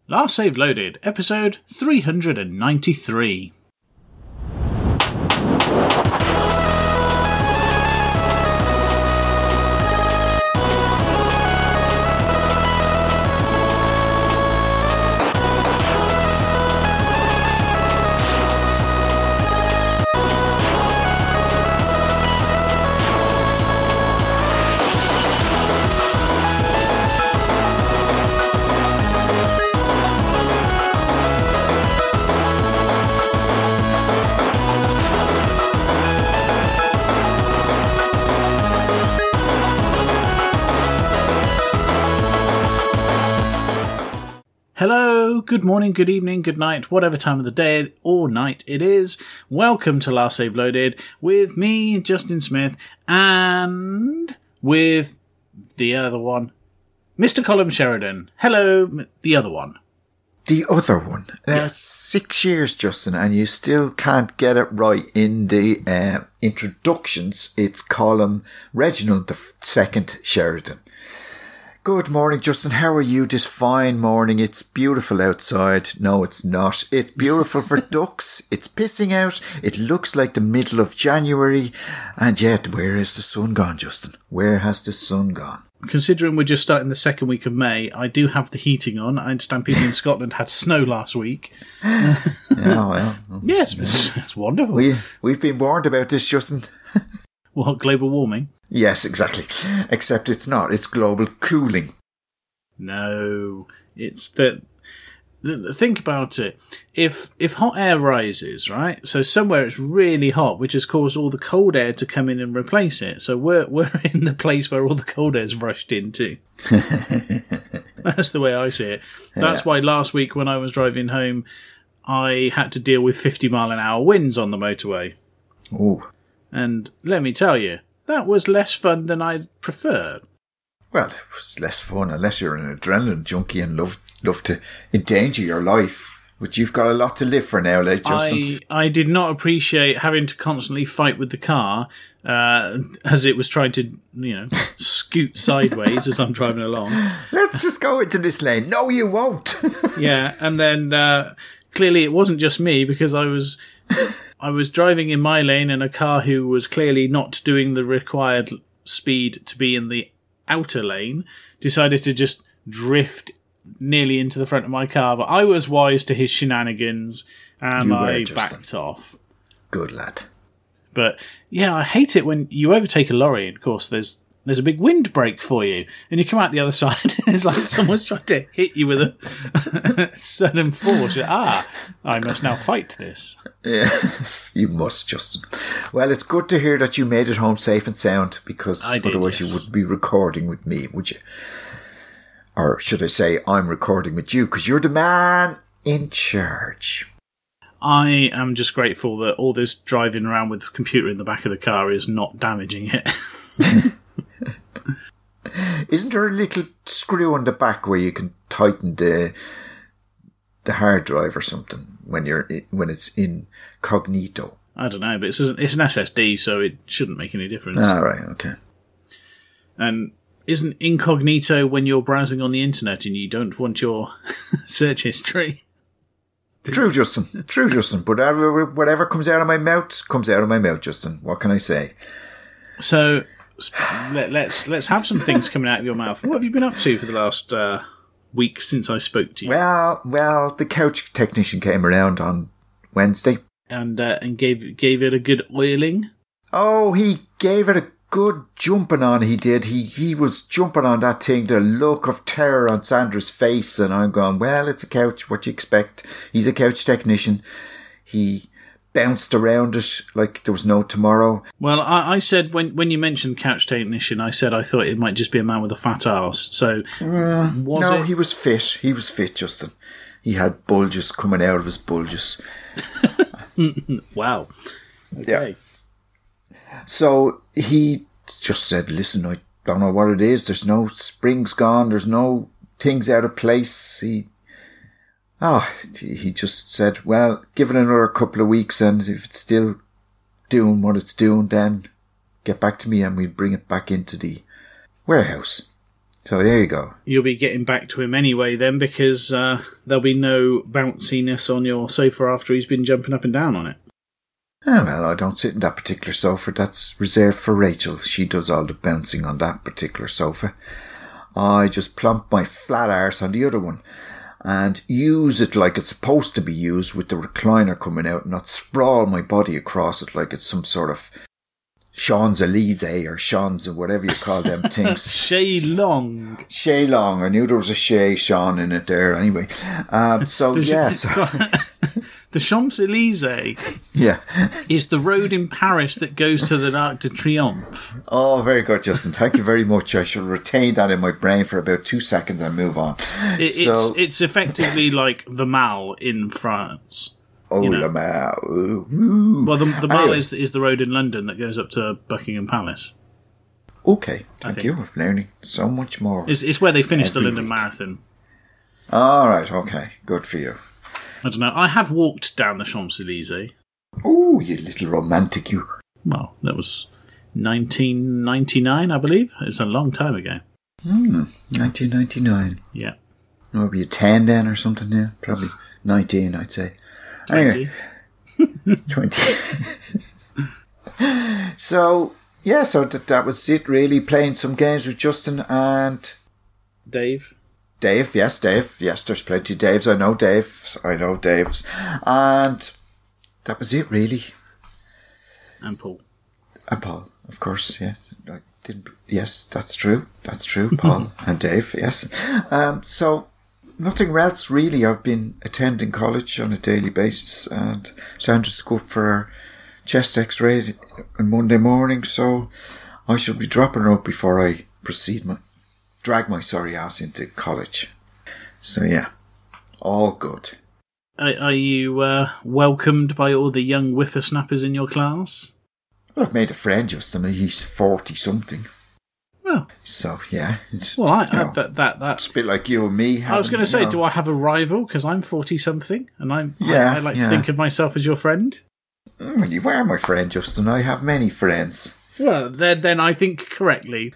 Last Save Loaded, episode 393. Hello, good morning, good evening, good night, whatever time of the day or night it is. Welcome to Last Save Loaded with me, Justin Smith, and with the other one, Mr. Colin Sheridan. Hello, the other one. The other one. Yeah. 6 years, Justin, and you still can't get it right in the introductions. It's Colin Reginald II Sheridan. Good morning, Justin. How are you this fine morning? It's beautiful outside. No, it's not. It's beautiful for ducks. It's pissing out. It looks like the middle of January. And yet, where is the sun gone, Justin? Where has the sun gone? Considering we're just starting the second week of May, I do have the heating on. I understand people in Scotland had snow last week. Yes, it's wonderful. We've been warned about this, Justin. What, global warming? Yes, exactly. Except it's not. It's global cooling. No, it's that. Think about it. If hot air rises, right? So somewhere it's really hot, which has caused all the cold air to come in and replace it. So we're in the place where all the cold air's rushed into. That's the way I see it. That's why last week when I was driving home, I had to deal with 50-mile-an-hour winds on the motorway. Oh. And let me tell you, that was less fun than I'd preferred. Well, it was less fun unless you're an adrenaline junkie and love to endanger your life. But you've got a lot to live for now, Justin. I did not appreciate having to constantly fight with the car as it was trying to, scoot sideways as I'm driving along. Let's just go into this lane. No, you won't. Yeah, and then clearly it wasn't just me because I was driving in my lane and a car who was clearly not doing the required speed to be in the outer lane decided to just drift nearly into the front of my car. But I was wise to his shenanigans and I backed off. Good lad. But yeah, I hate it when you overtake a lorry and of course there's a big windbreak for you and you come out the other side and it's like someone's trying to hit you with a sudden force. I must now fight this. Yeah, you must, Justin. Well, it's good to hear that you made it home safe and sound because otherwise you wouldn't be recording with me, would you? Or should I say I'm recording with you because you're the man in charge. I am just grateful that all this driving around with the computer in the back of the car is not damaging it. Isn't there a little screw on the back where you can tighten the hard drive or something when it's incognito? I don't know, but it's an SSD, so it shouldn't make any difference. Ah, right, okay. And isn't incognito when you're browsing on the internet and you don't want your search history? True, Justin. True, Justin. But whatever comes out of my mouth, comes out of my mouth, Justin. What can I say? So let's have some things coming out of your mouth. What have you been up to for the last week since I spoke to you? Well, the couch technician came around on Wednesday and gave it a good oiling. Oh, he gave it a good jumping on. He did. He was jumping on that thing. The look of terror on Sandra's face, and I'm going, well, it's a couch. What do you expect? He's a couch technician. He bounced around it like there was no tomorrow. Well, I said when you mentioned couch technician, I said I thought it might just be a man with a fat arse. So no, he was fit. He was fit, Justin. He had bulges coming out of his bulges. Wow. Okay. Yeah. So he just said, listen, I don't know what it is. There's no springs gone. There's no things out of place. He just said, well, give it another couple of weeks, and if it's still doing what it's doing, then get back to me and we'll bring it back into the warehouse. So there you go. You'll be getting back to him anyway then, because there'll be no bounciness on your sofa after he's been jumping up and down on it. Oh, well, I don't sit in that particular sofa. That's reserved for Rachel. She does all the bouncing on that particular sofa. I just plump my flat arse on the other one and use it like it's supposed to be used, with the recliner coming out, and not sprawl my body across it like it's some sort of Champs-Élysées or Sean's or whatever you call them things. Shaylong. Shaylong. I knew there was a Sean in it there anyway. The Champs-Élysées is the road in Paris that goes to the Arc de Triomphe. Oh, very good, Justin. Thank you very much. I shall retain that in my brain for about 2 seconds and move on. It's effectively like the Mall in France. Oh, the Mall. Ooh. Well, the Mall is the road in London that goes up to Buckingham Palace. Okay, thank you. I'm learning so much more. It's where they finished the London Marathon. All right, okay. Good for you. I don't know. I have walked down the Champs-Élysées. Oh, you little romantic, you. Well, that was 1999, I believe. It was a long time ago. 1999. Yeah. Maybe 10 then or something, yeah. Probably 19, I'd say. 20. Anyway, 20. So that was it, really. Playing some games with Justin and Dave. Dave. Yes, there's plenty of Daves. I know Daves. And that was it, really. And Paul, of course, yeah. Yes, that's true. Paul and Dave, yes. So nothing else, really. I've been attending college on a daily basis, and Sandra's go up for our chest x-ray on Monday morning, so I shall be dropping her out before I drag my sorry ass into college. So yeah, all good. Are you welcomed by all the young whippersnappers in your class? Well, I've made a friend, Justin. He's 40-something. Oh. So yeah. That's it's a bit like you and me. I was going to say, do I have a rival? Because I'm 40-something, and I like to think of myself as your friend. Well, you are my friend, Justin. I have many friends. Well, then I think correctly.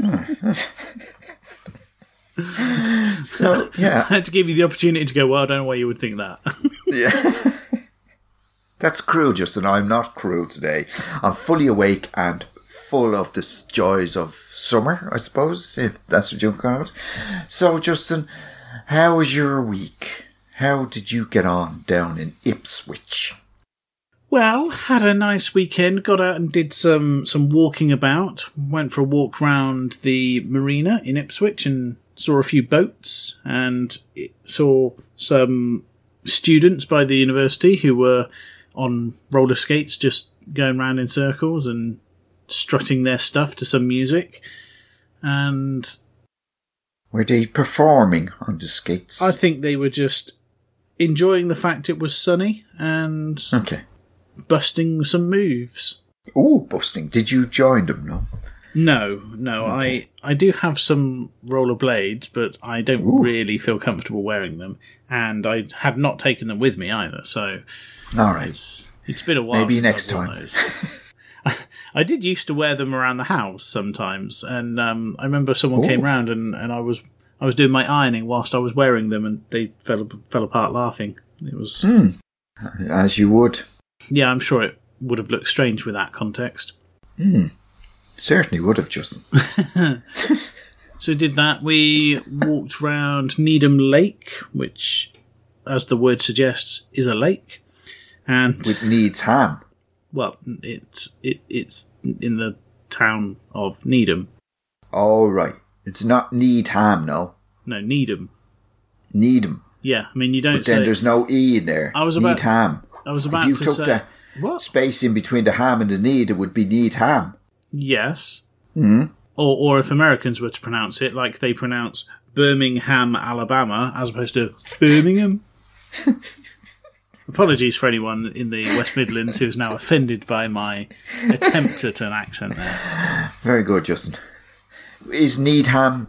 So, yeah. I had to give you the opportunity to go, well, I don't know why you would think that. Yeah. That's cruel, Justin. I'm not cruel today. I'm fully awake and full of the joys of summer, I suppose, if that's what you call it. So, Justin, how was your week? How did you get on down in Ipswich? Well, had a nice weekend. Got out and did some walking about. Went for a walk round the marina in Ipswich and saw a few boats, and saw some students by the university who were on roller skates, just going round in circles and strutting their stuff to some music. And were they performing on the skates? I think they were just enjoying the fact it was sunny and busting some moves. Oh, busting. Did you join them, no? No. Okay. I do have some rollerblades, but I don't really feel comfortable wearing them, and I have not taken them with me either. So, all right, it's been a while. Maybe since next I've worn time. Those. I did used to wear them around the house sometimes, and I remember someone came round and I was doing my ironing whilst I was wearing them, and they fell apart laughing. It was as you would. Yeah, I'm sure it would have looked strange with that context. Certainly would have, Justin. So did that. We walked round Needham Lake, which, as the word suggests, is a lake, and with Needham. Well, it's in the town of Needham. Oh right, it's not Needham, no. No, Needham. Needham. Yeah, I mean you don't. But then there's no e in there. Needham. I was about if you to took say the space in between the ham and the need, it would be Needham. Yes. Or if Americans were to pronounce it like they pronounce Birmingham, Alabama, as opposed to Birmingham. Apologies for anyone in the West Midlands who is now offended by my attempt at an accent there. Very good, Justin. Is Needham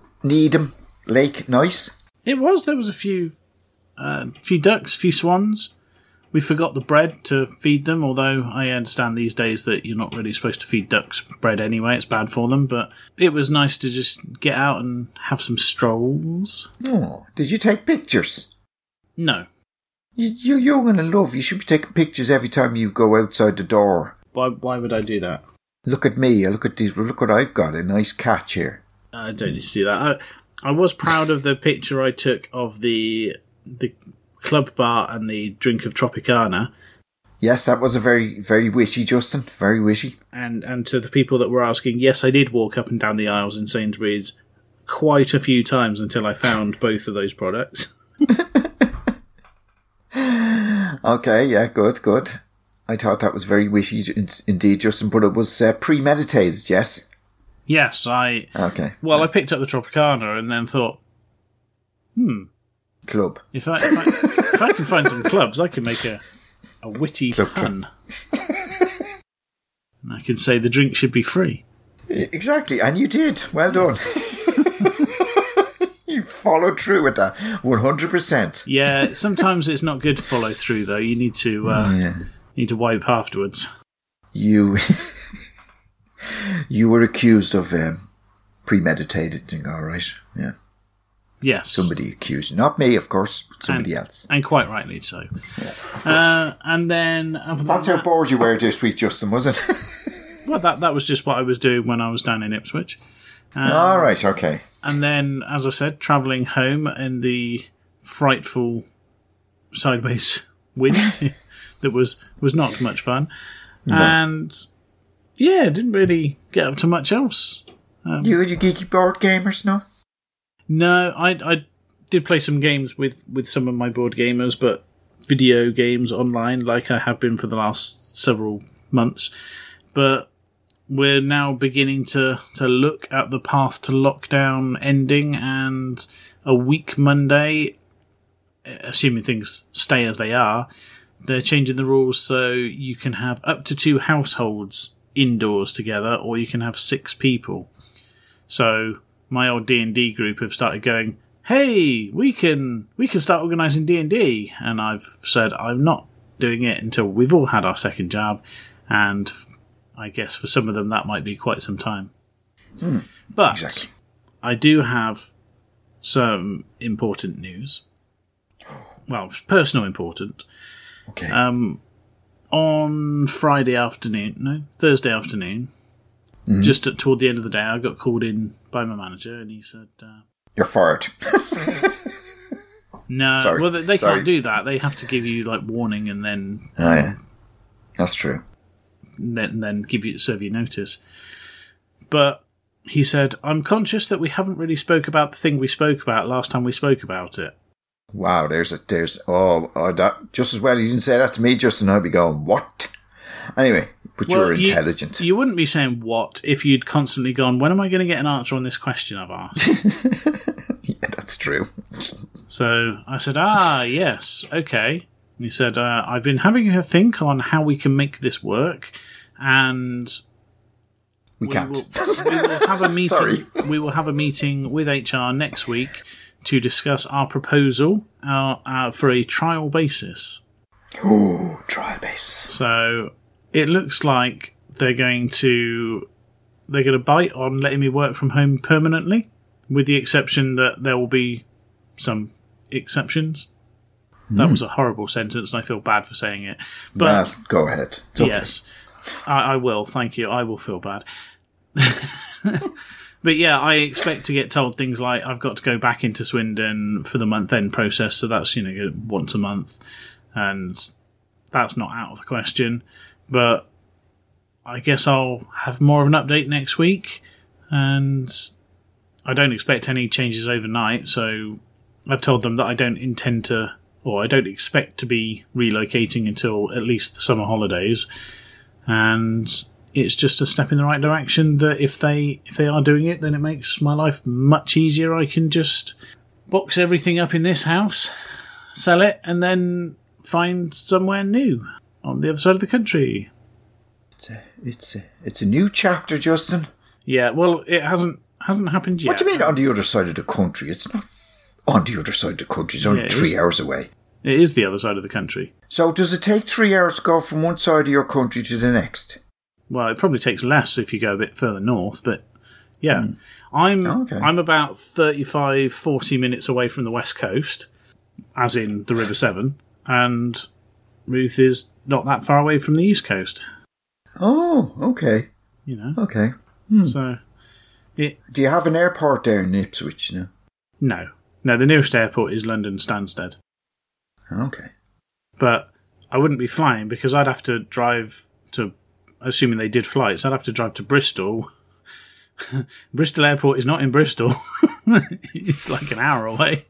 Lake nice? It was. There was a few ducks, a few swans. We forgot the bread to feed them, although I understand these days that you're not really supposed to feed ducks bread anyway. It's bad for them. But it was nice to just get out and have some strolls. Oh, did you take pictures? No. You're young and in love. You should be taking pictures every time you go outside the door. Why would I do that? Look at me. Look at these. Look what I've got. A nice catch here. I don't need to do that. I was proud of the picture I took of the club bar and the drink of Tropicana. Yes, that was a very, very witty, Justin. Very witty. And to the people that were asking, yes, I did walk up and down the aisles in Sainsbury's quite a few times until I found both of those products. Okay, yeah, good. I thought that was very witty indeed, Justin, but it was premeditated, yes? Yes, Okay. Well, I picked up the Tropicana and then thought, Club. If I can find some clubs, I can make a witty pun. And I can say the drink should be free. Exactly, and you did. Well done. You followed through with that 100%. Yeah, sometimes it's not good to follow through, though. You need to wipe afterwards. You were accused of premeditating, all right? Yeah. Yes. Somebody accused you. Not me, of course, but somebody else. And quite rightly so. Yeah, of course. And then... That's how bored you were this week, Justin, was it? Well, that was just what I was doing when I was down in Ipswich. All right, okay. And then, as I said, travelling home in the frightful sideways wind that was not much fun. No. And, yeah, didn't really get up to much else. You geeky board gamers, no? No, I did play some games with some of my board gamers, but video games online, like I have been for the last several months. But we're now beginning to look at the path to lockdown ending, and a week Monday, assuming things stay as they are, they're changing the rules so you can have up to 2 households indoors together, or you can have 6 people. So my old D&D group have started going, hey, we can start organising D&D. And I've said I'm not doing it until we've all had our second jab, and I guess for some of them that might be quite some time. But exactly. I do have some important news. Well, personal important. Okay. On Thursday afternoon, just toward the end of the day, I got called in by my manager, and he said, "You're fired." No, sorry. Well, they can't do that. They have to give you like warning, and then that's true. Then serve you notice. But he said, "I'm conscious that we haven't really spoke about the thing we spoke about last time we spoke about it." Wow, there's that just as well you didn't say that to me, Justin. I'd be going, what? Anyway, but you're intelligent. You wouldn't be saying what if you'd constantly gone, when am I going to get an answer on this question I've asked? Yeah, that's true. So I said, yes, okay. And he said, I've been having a think on how we can make this work, and we can't. We will have a meeting. Sorry. We will have a meeting with HR next week to discuss our proposal for a trial basis. Oh, trial basis. So it looks like they're going to bite on letting me work from home permanently, with the exception that there will be some exceptions. That was a horrible sentence, and I feel bad for saying it. But go ahead. Yes, I will. Thank you. I will feel bad. But yeah, I expect to get told things like I've got to go back into Swindon for the month-end process, so that's once a month, and that's not out of the question. But I guess I'll have more of an update next week, and I don't expect any changes overnight, so I've told them that I don't expect to be relocating until at least the summer holidays, and it's just a step in the right direction that if they are doing it, then it makes my life much easier. I can just box everything up in this house, sell it, and then find somewhere new on the other side of the country. It's a new chapter, Justin. Yeah, well, it hasn't happened yet. What do you mean on the other side of the country? It's not on the other side of the country. It's only 3 hours away. It is the other side of the country. So does it take 3 hours to go from one side of your country to the next? Well, it probably takes less if you go a bit further north, but yeah. I'm about 35, 40 minutes away from the west coast, as in the River Severn, and Ruth is not that far away from the east coast. Oh, okay. You know? Okay. So, Do you have an airport there in Ipswich now? No. No, the nearest airport is London Stansted. Okay. But I wouldn't be flying because I'd have to drive to, assuming they did flights, I'd have to drive to Bristol. Bristol Airport is not in Bristol. It's like an hour away.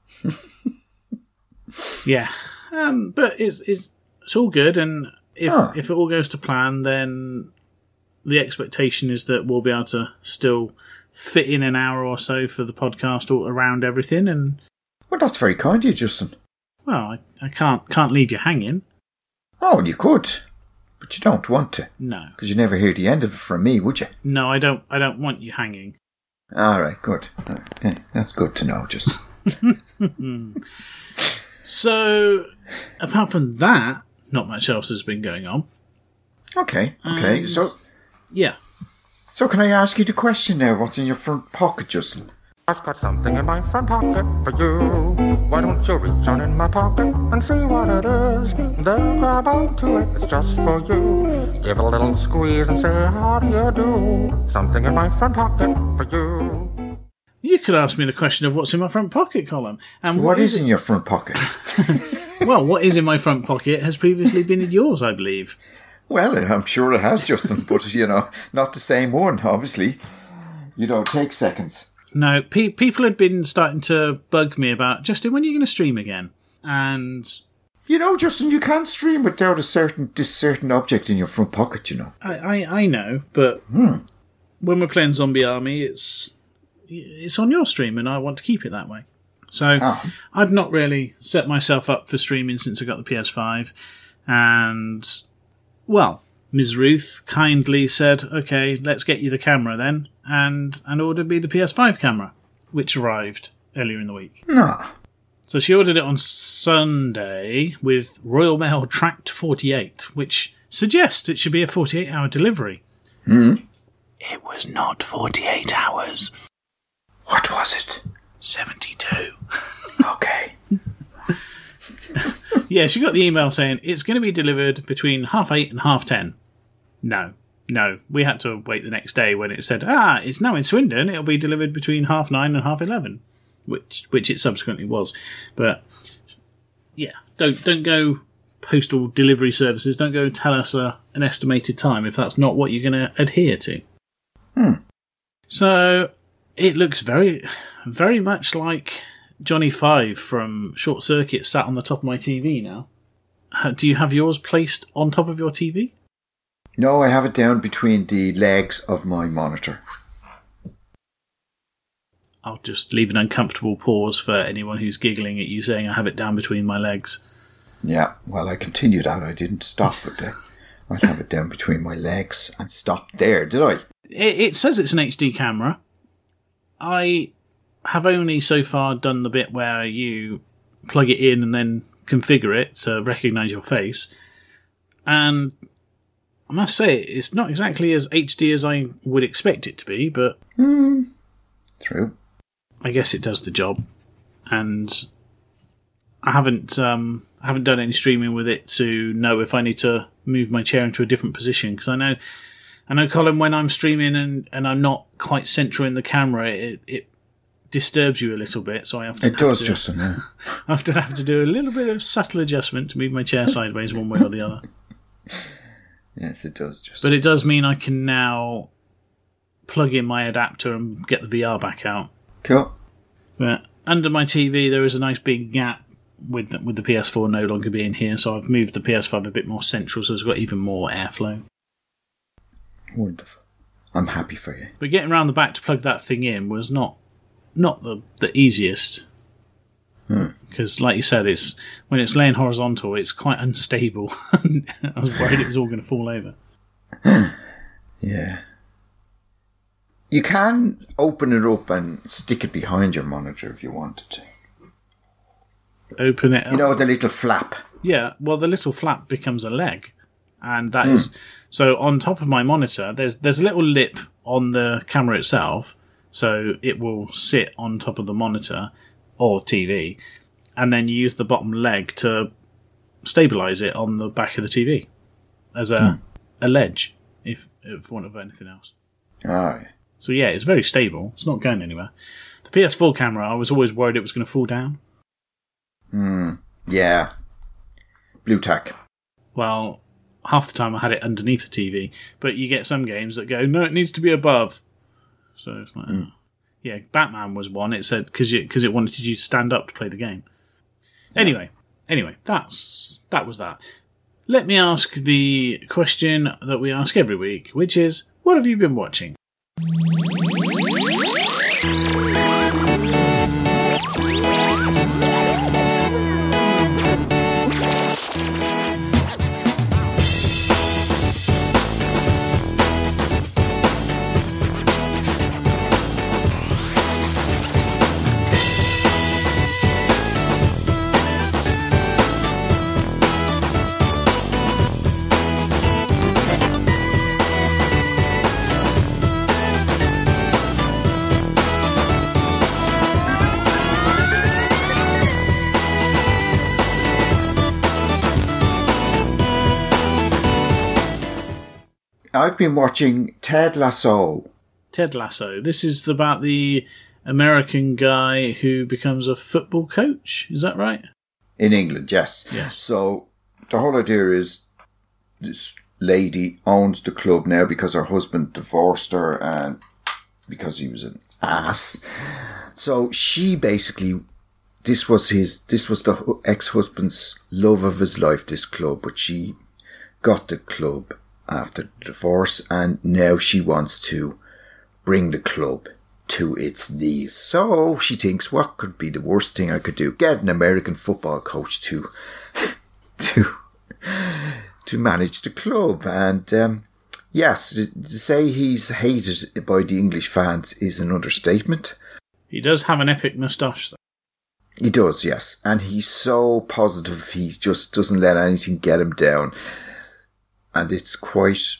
Yeah. But it's all good, and if it all goes to plan, then the expectation is that we'll be able to still fit in an hour or so for the podcast all around everything. And well, that's very kind of you, Justin. well, I can't leave you hanging. Oh, you could, but you don't want to. No, because you never hear the end of it from me, would you? no, I don't want you hanging. All right, good. Okay, that's good to know, Justin. So, apart from that, not much else has been going on. Okay. Yeah. So can I ask you the question now? What's in your front pocket, Justin? I've got something in my front pocket for you. Why don't you reach on in my pocket and see what it is? Then grab onto it, it's just for you. Give it a little squeeze and say, how do you do? Something in my front pocket for you. You could ask me the question of what's in my front pocket, Colin. And What is in your front pocket? Well, what is in my front pocket has previously been in yours, I believe. Well, I'm sure it has, Justin, but, not the same one, obviously. You don't take seconds. No, people had been starting to bug me about, Justin, when are you going to stream again? And Justin, you can't stream without this certain object in your front pocket, I know, but when we're playing Zombie Army, it's on your stream, and I want to keep it that way. So I've not really set myself up for streaming since I got the PS5, and well, Ms. Ruth kindly said, okay, let's get you the camera then, and ordered me the PS5 camera, which arrived earlier in the week. No. So she ordered it on Sunday with Royal Mail Tracked 48, which suggests it should be a 48-hour delivery. It was not 48 hours. What was it? 72. Okay. Yeah, she got the email saying it's going to be delivered between 8:30 and 10:30. No, we had to wait the next day when it said, it's now in Swindon, it'll be delivered between 9:30 and 11:30, which it subsequently was. But yeah, don't go postal delivery services, don't go tell us an estimated time if that's not what you're going to adhere to. So it looks very, very much like Johnny Five from Short Circuit sat on the top of my TV now. Do you have yours placed on top of your TV? No, I have it down between the legs of my monitor. I'll just leave an uncomfortable pause for anyone who's giggling at you saying I have it down between my legs. Yeah, well, I continued out. I didn't stop with that. I have it down between my legs and stopped there, did I? It says it's an HD camera. I have only so far done the bit where you plug it in and then configure it to recognise your face. And I must say, it's not exactly as HD as I would expect it to be, but True. I guess it does the job. And I haven't done any streaming with it to know if I need to move my chair into a different position, because I know, Colin, when I'm streaming and I'm not quite central in the camera, it disturbs you a little bit, so I have to. It does, Justin. Yeah. I have to do a little bit of subtle adjustment to move my chair sideways one way or the other. Yes, it does, Justin. But it does mean I can now plug in my adapter and get the VR back out. Cool. But under my TV, there is a nice big gap with the PS4 no longer being here, so I've moved the PS5 a bit more central, so it's got even more airflow. Wonderful. I'm happy for you. But getting around the back to plug that thing in was not the easiest. Because, like you said, when it's laying horizontal, it's quite unstable. I was worried it was all going to fall over. Yeah. You can open it up and stick it behind your monitor if you wanted to. open it up. You know, the little flap. Yeah, well, the little flap becomes a leg. And that is... So on top of my monitor, there's a little lip on the camera itself, so it will sit on top of the monitor or TV, and then you use the bottom leg to stabilise it on the back of the TV as a ledge, if want of anything else. Oh, So yeah, it's very stable. It's not going anywhere. The PS4 camera, I was always worried it was going to fall down. yeah. Blue tack. Well, half the time I had it underneath the TV, but you get some games that go, no, it needs to be above. So it's like, oh. Yeah, Batman was one. It said because it wanted you to stand up to play the game. Anyway, that was that. Let me ask the question that we ask every week, which is, what have you been watching? I've been watching Ted Lasso. Ted Lasso. This is about the American guy who becomes a football coach. Is that right? In England, yes. So the whole idea is this lady owns the club now because her husband divorced her and because he was an ass. So she basically, this was the ex-husband's love of his life, this club, but she got the club after the divorce, and now she wants to bring the club to its knees. So she thinks, what could be the worst thing I could do? Get an American football coach to manage the club. And yes, to say he's hated by the English fans is an understatement. He does have an epic moustache, though. He does, yes. And he's so positive, he just doesn't let anything get him down. And it's quite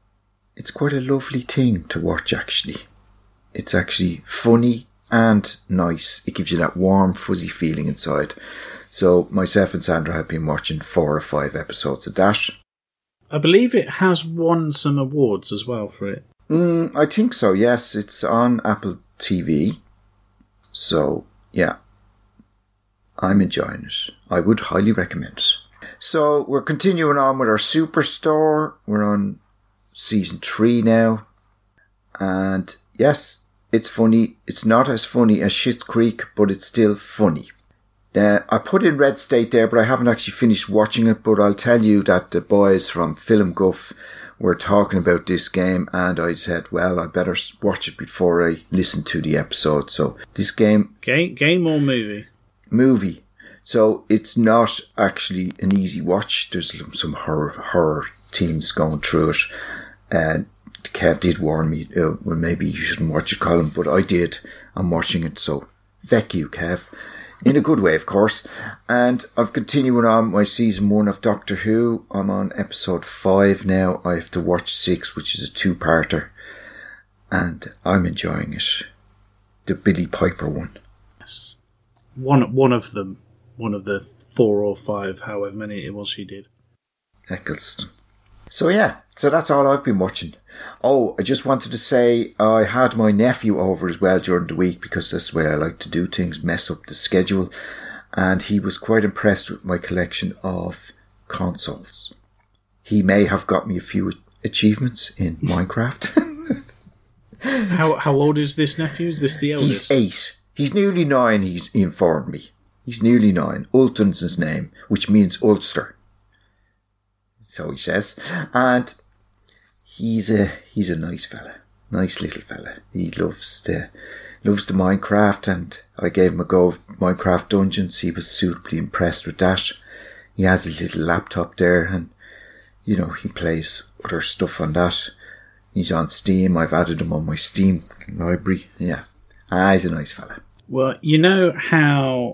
a lovely thing to watch, actually. It's actually funny and nice. It gives you that warm, fuzzy feeling inside. So myself and Sandra have been watching 4 or 5 episodes of that. I believe it has won some awards as well for it. I think so, yes. It's on Apple TV. So, yeah. I'm enjoying it. I would highly recommend it. So we're continuing on with our Superstore. We're on season 3 now. And yes, it's funny. It's not as funny as Schitt's Creek, but it's still funny. I put in Red State there, but I haven't actually finished watching it. But I'll tell you that the boys from Film Guff were talking about this game, and I said, well, I better watch it before I listen to the episode. So this game... Game or movie? Movie. So it's not actually an easy watch. There's some horror themes going through it. And Kev did warn me, well, maybe you shouldn't watch it, Colin, but I did. I'm watching it, so feck you, Kev. In a good way, of course. And I've continued on my season 1 of Doctor Who. I'm on episode 5 now. I have to watch 6, which is a 2-parter. And I'm enjoying it. The Billie Piper one. Yes. One of them. One of the 4 or 5, however many it was she did. Eccleston. So yeah, so that's all I've been watching. Oh, I just wanted to say I had my nephew over as well during the week because that's the way I like to do things, mess up the schedule. And he was quite impressed with my collection of consoles. He may have got me a few achievements in Minecraft. How old is this nephew? Is this the eldest? He's 8. He's nearly 9, he informed me. He's nearly 9. Ulton's his name, which means Ulster. So he says. And he's a nice fella. Nice little fella. He loves the Minecraft, and I gave him a go of Minecraft Dungeons. He was suitably impressed with that. He has his little laptop there, and he plays other stuff on that. He's on Steam. I've added him on my Steam library. Yeah. He's a nice fella. Well, you know how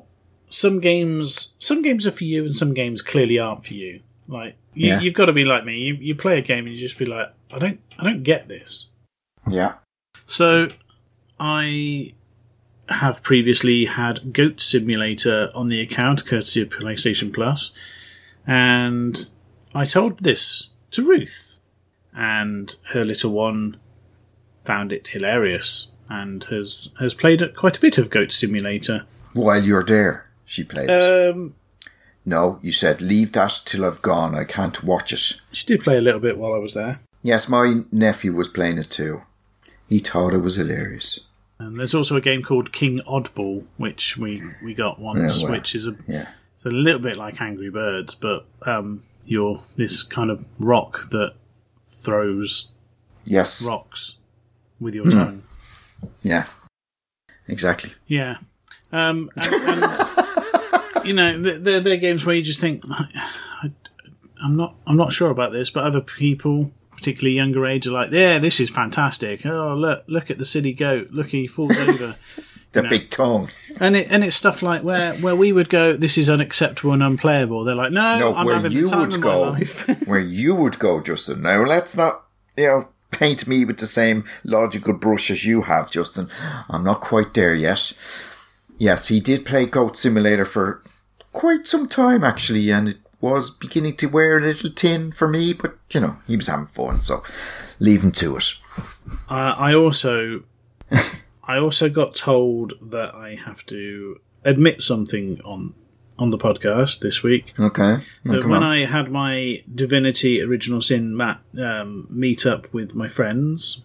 some games are for you and some games clearly aren't for you. Like you've got to be like me. You play a game and you just be like, I don't get this. Yeah. So I have previously had Goat Simulator on the account, courtesy of PlayStation Plus, and I told this to Ruth, and her little one found it hilarious and has played quite a bit of Goat Simulator. While you're there, she played it. No, you said, leave that till I've gone. I can't watch it. She did play a little bit while I was there. Yes, my nephew was playing it too. He thought it was hilarious. And there's also a game called King Oddball, which we got once, which is it's a little bit like Angry Birds, but you're this kind of rock that throws rocks with your tongue. Yeah, exactly. Yeah. And you know, they're games where you just think, I'm not sure about this, but other people, particularly younger age, are like, yeah, this is fantastic. Oh, look at the silly goat. Look, he falls over. The big tongue. And it's stuff like where we would go, this is unacceptable and unplayable. They're like, no, I'm having the time of my life. Where you would go, Justin. Now, let's not, paint me with the same logical brush as you have, Justin. I'm not quite there yet. Yes, he did play Goat Simulator for quite some time, actually, and it was beginning to wear a little thin for me, but, he was having fun, so leave him to it. I also got told that I have to admit something on the podcast this week. Okay. That when I had my Divinity Original Sin meet up with my friends,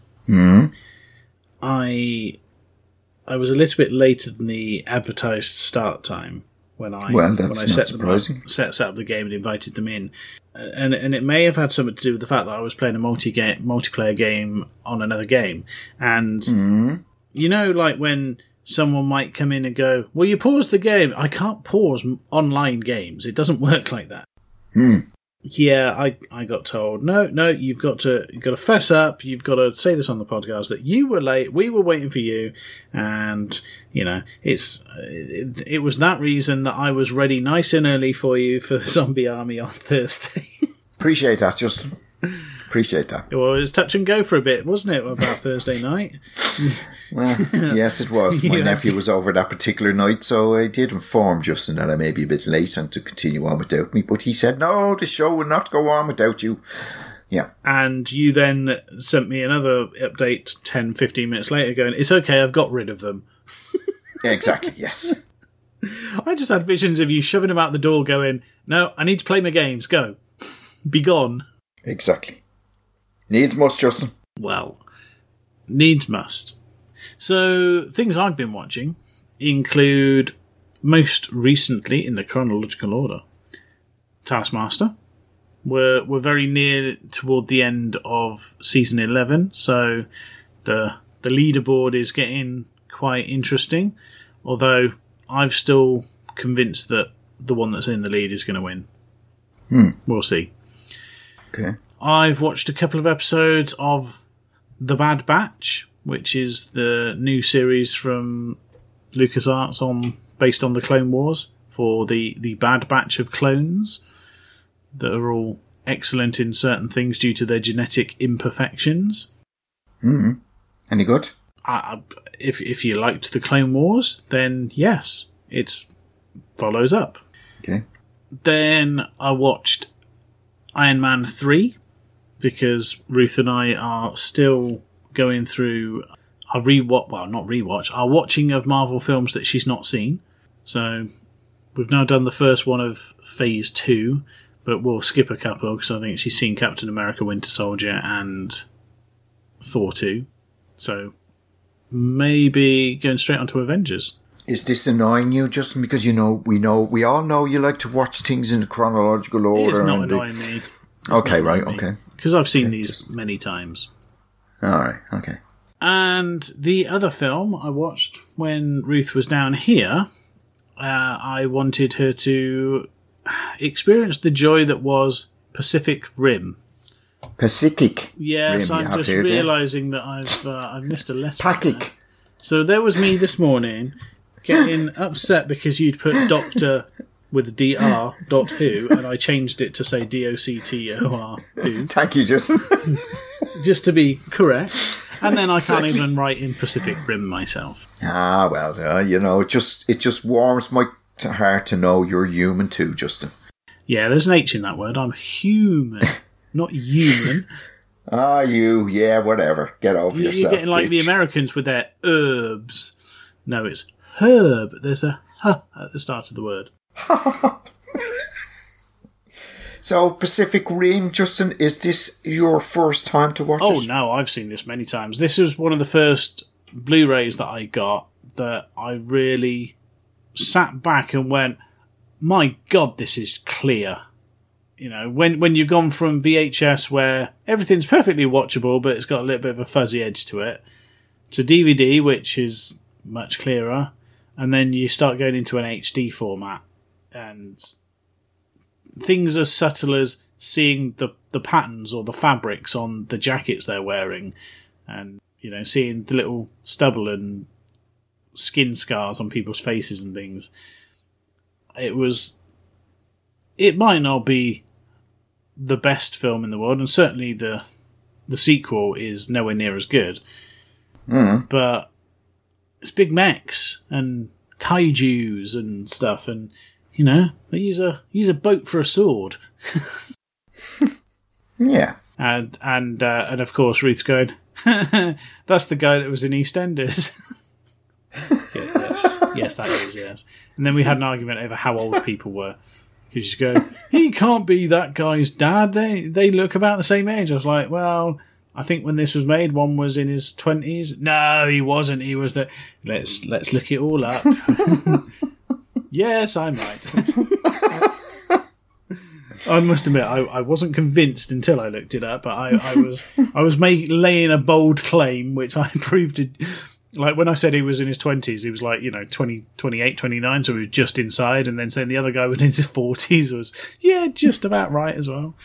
I was a little bit later than the advertised start time when I set up the game and invited them in, and it may have had something to do with the fact that I was playing a multiplayer game on another game, and like when someone might come in and go, well, you paused the game. I can't pause online games. It doesn't work like that. Yeah, I got told, no, you've got to fess up. You've got to say this on the podcast that you were late. We were waiting for you, and it was that reason that I was ready nice and early for you for Zombie Army on Thursday. Appreciate that, Justin. Appreciate that. Well, it was touch and go for a bit, wasn't it, about Thursday night? Well, yes, it was. My nephew was over that particular night, so I did inform Justin that I may be a bit late and to continue on without me. But he said, no, the show will not go on without you. Yeah. And you then sent me another update 10, 15 minutes later going, it's okay, I've got rid of them. Exactly, yes. I just had visions of you shoving them out the door going, no, I need to play my games, go. Be gone. Exactly. Needs must, Justin. Well, needs must. So, things I've been watching include, most recently, in the chronological order, Taskmaster. We're very near toward the end of season 11, so the leaderboard is getting quite interesting, although I'm still convinced that the one that's in the lead is going to win. We'll see. Okay. I've watched a couple of episodes of The Bad Batch, which is the new series from LucasArts based on the Clone Wars for the Bad Batch of clones that are all excellent in certain things due to their genetic imperfections. Any good? If you liked the Clone Wars, then yes, it follows up. Okay. Then I watched Iron Man 3, because Ruth and I are still going through our our watching of Marvel films that she's not seen. So we've now done the first one of Phase 2, but we'll skip a couple because I think she's seen Captain America Winter Soldier and Thor 2. So maybe going straight onto Avengers. Is this annoying you, Justin? Because we all know you like to watch things in chronological order. It's not annoying me. Okay, right, okay. Because I've seen these many times. All right, okay. And the other film I watched when Ruth was down here, I wanted her to experience the joy that was Pacific Rim. Pacific. Yes, Rim, I'm just realising that I've missed a letter. Pacific. So there was me this morning getting upset because you'd put Doctor with Dr.who and I changed it to say Doctor who. Thank you, Justin. Just to be correct. And then I can't even write in Pacific Rim myself. Ah, well, it just warms my heart to know you're human too, Justin. Yeah, there's an H in that word. I'm human, not human. Ah, whatever. Get over yourself. You're getting like bitch. the Americans with their herbs. No, it's herb. There's a huh at the start of the word. So, Pacific Rim, Justin, is this your first time to watch it? Oh, no, I've seen this many times. This was one of the first Blu-rays that I got that I really sat back and went, my God, this is clear. You know, when you've gone from VHS where everything's perfectly watchable, but it's got a little bit of a fuzzy edge to it, to DVD, which is much clearer, and then you start going into an HD format, and things as subtle as seeing the patterns or the fabrics on the jackets they're wearing, and seeing the little stubble and skin scars on people's faces and things. It might not be the best film in the world, and certainly the sequel is nowhere near as good. But it's big mechs and kaijus and stuff, and they use a boat for a sword. Yeah. And of course Ruth's going, that's the guy that was in EastEnders. Yes, that is, yes. And then we had an argument over how old people were. Because you go, he can't be that guy's dad. They look about the same age. I was like, well, I think when this was made, one was in his 20s. No, he wasn't. He was the... Let's look it all up. Yes, I'm right. I must admit, I wasn't convinced until I looked it up, but I was laying a bold claim, which I proved it. Like when I said he was in his 20s, he was like, 20, 28, 29, so he was just inside, and then saying the other guy was in his 40s was, just about right as well.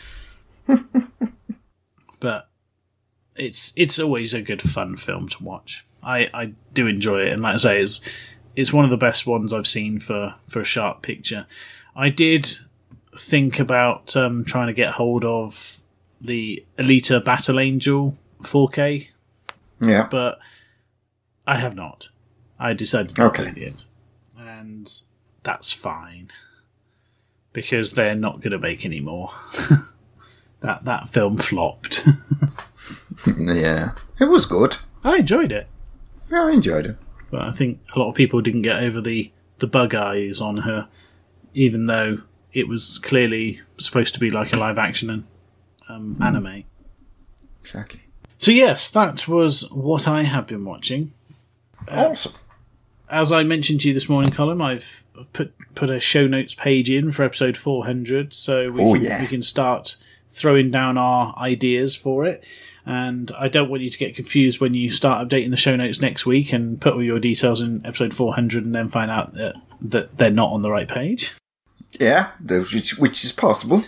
But it's always a good fun film to watch. I do enjoy it, and like I say, it's one of the best ones I've seen for a sharp picture. I did think about trying to get hold of the Alita Battle Angel 4K. Yeah. But I have not. I decided not to in the end. And that's fine. Because they're not going to make any more. That film flopped. Yeah. It was good. I enjoyed it. Yeah, I enjoyed it. But I think a lot of people didn't get over the bug eyes on her, even though it was clearly supposed to be like a live action anime. Exactly. So yes, that was what I have been watching. Awesome. As I mentioned to you this morning, Colin, I've put a show notes page in for episode 400, so we can start throwing down our ideas for it. And I don't want you to get confused when you start updating the show notes next week and put all your details in episode 400 and then find out that they're not on the right page. Yeah, which is possible.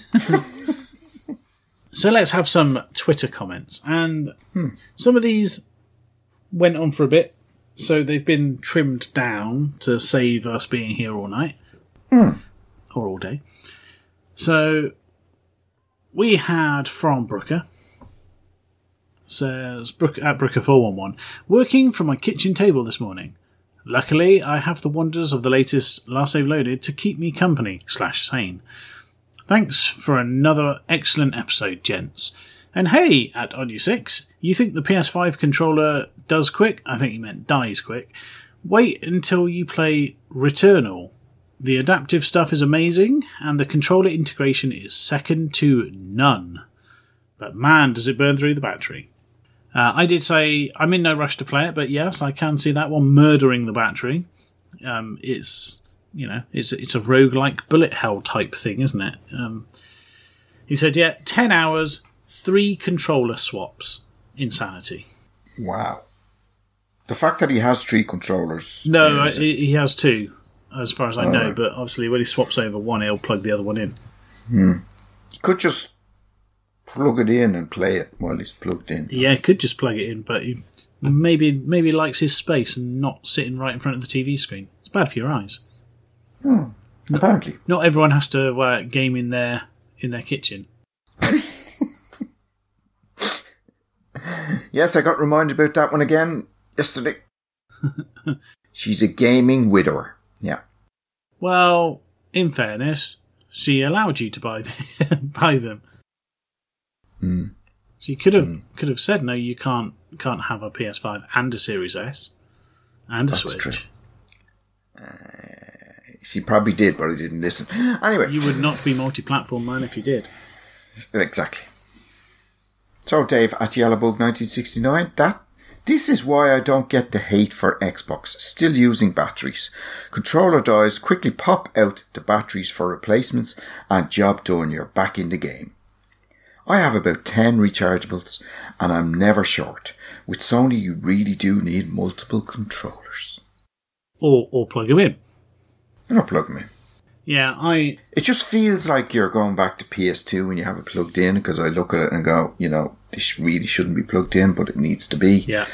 So let's have some Twitter comments. And some of these went on for a bit, so they've been trimmed down to save us being here all night. Or all day. So we had from Brooker. Says at Brooker411, working from my kitchen table this morning. Luckily, I have the wonders of the latest Last Save Loaded to keep me company /sane. Thanks for another excellent episode, gents. And hey, at ONU6, you think the PS5 controller does quick? I think he meant dies quick. Wait until you play Returnal. The adaptive stuff is amazing, and the controller integration is second to none. But man, does it burn through the battery. I did say I'm in no rush to play it, but yes, I can see that one murdering the battery. It's a roguelike bullet hell type thing, isn't it? He said, 10 hours, 3 controller swaps. Insanity. Wow. The fact that he has 3 controllers. No, he has 2, as far as I know, but obviously when he swaps over one, he'll plug the other one in. He could just plug it in and play it while he's plugged in. Yeah, he could just plug it in, but he maybe likes his space and not sitting right in front of the TV screen. It's bad for your eyes. Apparently. Not everyone has to game in their kitchen. Yes, I got reminded about that one again yesterday. She's a gaming widower. Yeah. Well, in fairness, she allowed you to buy them. She could have said, no, you can't have a PS5 and a Series S and a Switch. True. She probably did, but I didn't listen. Anyway. You would not be multi-platform, man, if you did. Exactly. So, Dave, at Yellowbug 1969, this is why I don't get the hate for Xbox. Still using batteries. Controller dies, quickly pop out the batteries for replacements, and job done, you're back in the game. I have about 10 rechargeables, and I'm never short. With Sony, you really do need multiple controllers. Or plug them in. Not plug them in. Yeah, It just feels like you're going back to PS2 when you have it plugged in, because I look at it and go, this really shouldn't be plugged in, but it needs to be. Yeah.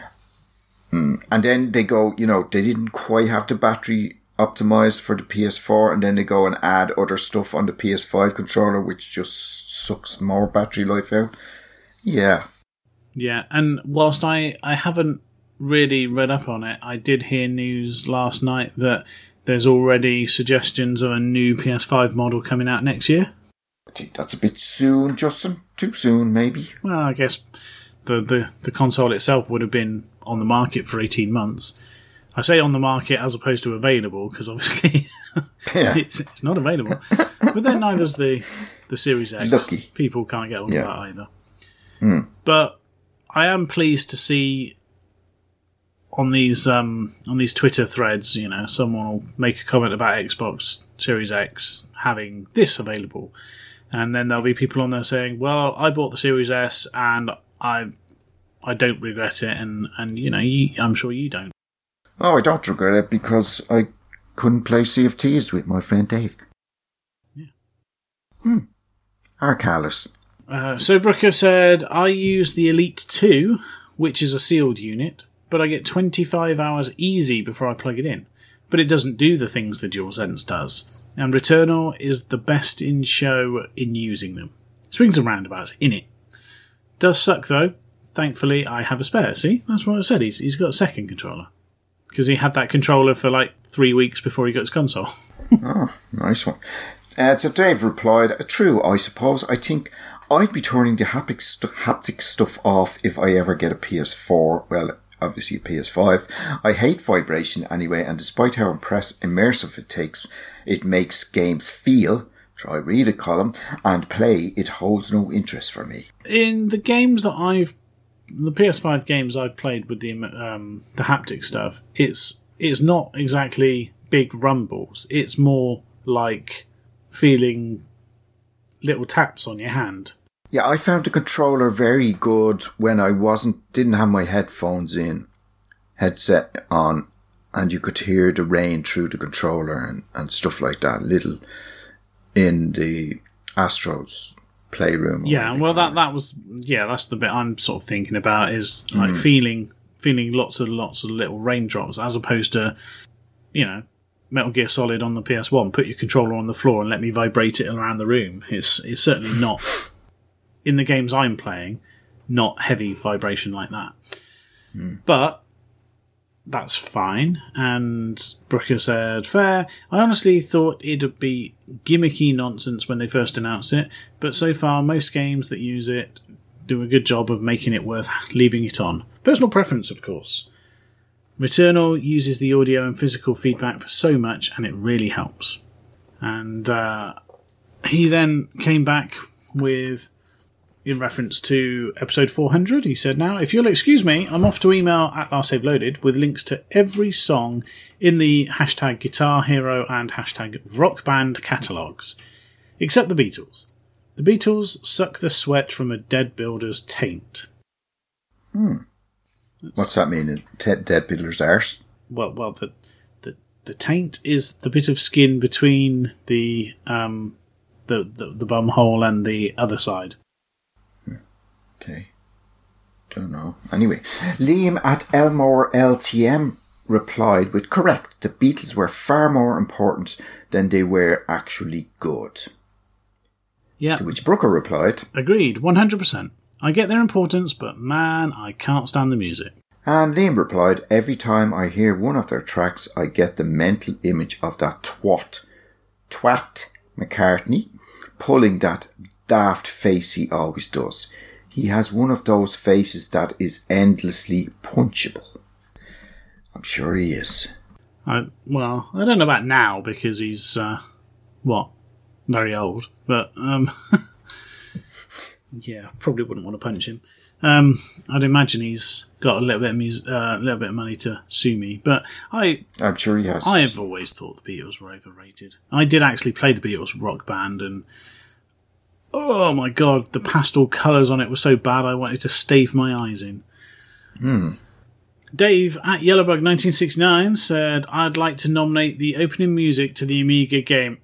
And then they go, they didn't quite have the battery optimized for the PS4, and then they go and add other stuff on the PS5 controller, which just sucks more battery life out. Yeah. Yeah, and whilst I haven't really read up on it, I did hear news last night that there's already suggestions of a new PS5 model coming out next year. I think that's a bit soon, Justin. Too soon, maybe. Well, I guess the console itself would have been on the market for 18 months. I say on the market as opposed to available, because obviously it's not available. But then neither's the Series X. Lucky. People can't get on with that either. But I am pleased to see on these Twitter threads, someone will make a comment about Xbox Series X having this available, and then there'll be people on there saying, "Well, I bought the Series S and I don't regret it," and I'm sure you don't. Oh, I don't regret it because I couldn't play Sea of Thieves with my friend Dave. Yeah. Arcalis. So Brooker said, I use the Elite 2, which is a sealed unit, but I get 25 hours easy before I plug it in. But it doesn't do the things the DualSense does. And Returnal is the best in show in using them. Swings and roundabouts in it. Does suck though. Thankfully, I have a spare. See, that's what I said. He's got a second controller. Because he had that controller for like 3 weeks before he got his console. Oh, nice one. So Dave replied, true, I suppose. I think I'd be turning the haptic stuff off if I ever get a PS4. Well, obviously a PS5. I hate vibration anyway, and despite how immersive it makes games feel, try read a column, and play, it holds no interest for me. In the games that the PS5 games I've played with the haptic stuff, it's not exactly big rumbles. It's more like feeling little taps on your hand. Yeah, I found the controller very good when I didn't have my headset on, and you could hear the rain through the controller and stuff like that, little in the Astro's playroom. Yeah, well that's the bit I'm sort of thinking about, is like feeling lots of little raindrops, as opposed to, Metal Gear Solid on the PS1, put your controller on the floor and let me vibrate it around the room. It's certainly not, in the games I'm playing, not heavy vibration like that. But that's fine. And Brooker said, fair. I honestly thought it'd be gimmicky nonsense when they first announced it, but so far most games that use it do a good job of making it worth leaving it on. Personal preference, of course. Returnal uses the audio and physical feedback for so much, and it really helps. And he then came back with, in reference to episode 400, he said, now, if you'll excuse me, I'm off to email at @LastSaveLoaded with links to every song in the hashtag Guitar Hero and hashtag Rock Band catalogues, except the Beatles. The Beatles suck the sweat from a dead builder's taint. What's that mean? Dead builder's arse? Well, the taint is the bit of skin between the bum hole and the other side. Okay. Don't know. Anyway, Liam at Elmore LTM replied with correct. The Beatles were far more important than they were actually good. Yeah. To which Brooker replied, agreed, 100%. I get their importance, but man, I can't stand the music. And Liam replied, every time I hear one of their tracks, I get the mental image of that twat McCartney, pulling that daft face he always does. He has one of those faces that is endlessly punchable. I'm sure he is. I don't know about now, because he's, very old. But, yeah, probably wouldn't want to punch him. I'd imagine he's got a little bit of money to sue me, but I'm sure he has. I've always thought the Beatles were overrated. I did actually play the Beatles rock band, and oh my god, the pastel colours on it were so bad I wanted to stave my eyes in. Dave at Yellowbug1969 said, I'd like to nominate the opening music to the Amiga game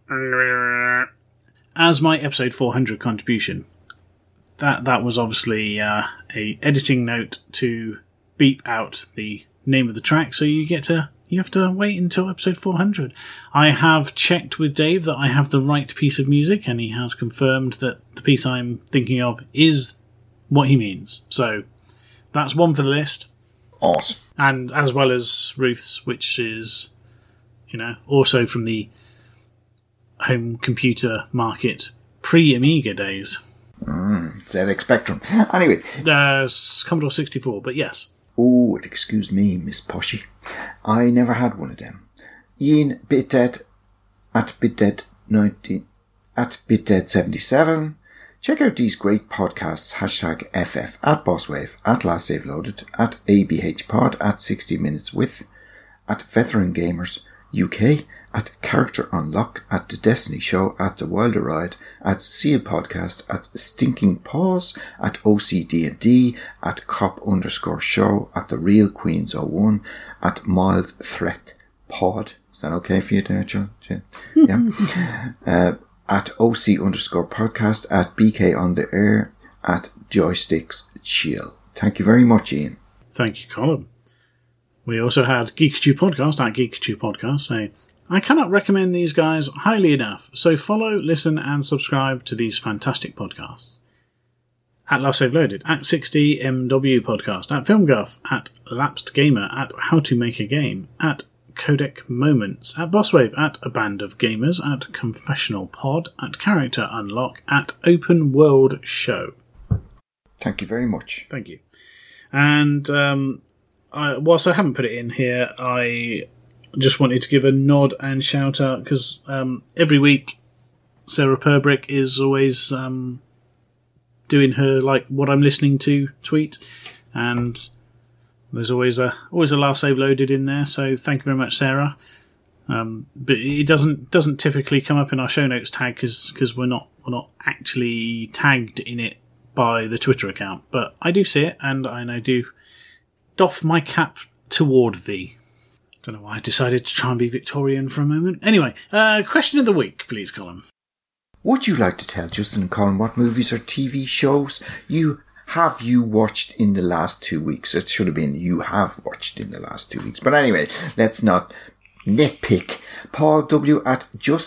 as my episode 400 contribution. That was obviously a editing note to beep out the name of the track, so you have to wait until episode 400. I have checked with Dave that I have the right piece of music, and he has confirmed that the piece I'm thinking of is what he means. So that's one for the list. Awesome. And as well as Ruth's, which is, also from the home computer market pre-Amiga days. ZX Spectrum. Anyway. Commodore 64, but yes. Oh, excuse me, Miss Poshy. I never had one of them. Ian Bitdead at Bitdead19 at Bitdead77. Check out these great podcasts, #FF, at Bosswave, at Last Save Loaded, at ABHpod, at 60 Minutes With, at Veteran Gamers UK, at Character Unlock, at The Destiny Show, at The Wilder Ride, at Seal Podcast, at Stinking Paws, at OCD&D, at Cop_Show, at The Real Queens 01, at Mild Threat Pod. Is that okay for you there, John? Yeah. At OC_podcast, at BK on the Air, at Joysticks Chill. Thank you very much, Ian. Thank you, Colin. We also had Geekachu Podcast at Geekachu Podcast saying, I cannot recommend these guys highly enough, so follow, listen and subscribe to these fantastic podcasts. At Last Save Loaded, at 60MW Podcast, at FilmGuff, at Lapsed Gamer, at How to Make a Game, at Codec Moments, at Bosswave, at A Band of Gamers, at Confessional Pod, at Character Unlock, at Open World Show. Thank you very much. Thank you. And whilst I haven't put it in here, I just wanted to give a nod and shout out, because every week Sarah Purbrick is always doing her what I'm listening to tweet, and there's always a Last Save Loaded in there, so thank you very much, Sarah. But it doesn't typically come up in our show notes tag because we're not actually tagged in it by the Twitter account. But I do see it, and I do doff my cap toward thee. Don't know why I decided to try and be Victorian for a moment. Anyway, question of the week, please, Colin. Would you like to tell Justin and Colin what movies or TV shows you watched in the last 2 weeks? It should have been you have watched in the last 2 weeks. But anyway, let's not nitpick. Paul W. at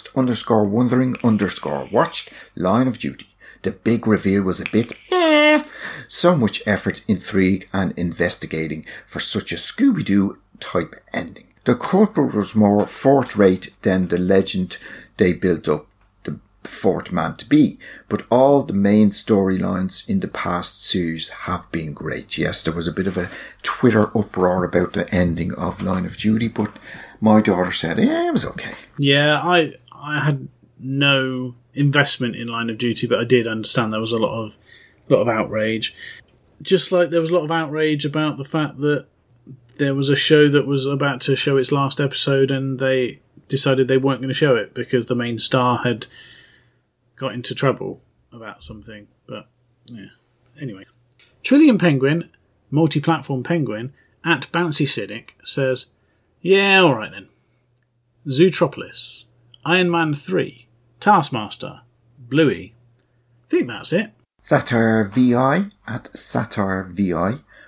just_wondering_watched Line of Duty. The big reveal was a bit so much effort, intrigue and investigating for such a Scooby-Doo type ending. The culprit was more fourth-rate than the legend they built up the fourth man to be, but all the main storylines in the past series have been great. Yes, there was a bit of a Twitter uproar about the ending of Line of Duty, but my daughter said, it was okay. Yeah, I had no investment in Line of Duty, but I did understand there was a lot of outrage. Just like there was a lot of outrage about the fact that there was a show that was about to show its last episode and they decided they weren't going to show it because the main star had got into trouble about something. But, yeah. Anyway. Trillion Penguin, multi-platform penguin, at Bouncy Cynic says, yeah, alright then. Zootropolis, Iron Man 3, Taskmaster, Bluey. I think that's it. Satire VI at Satire VI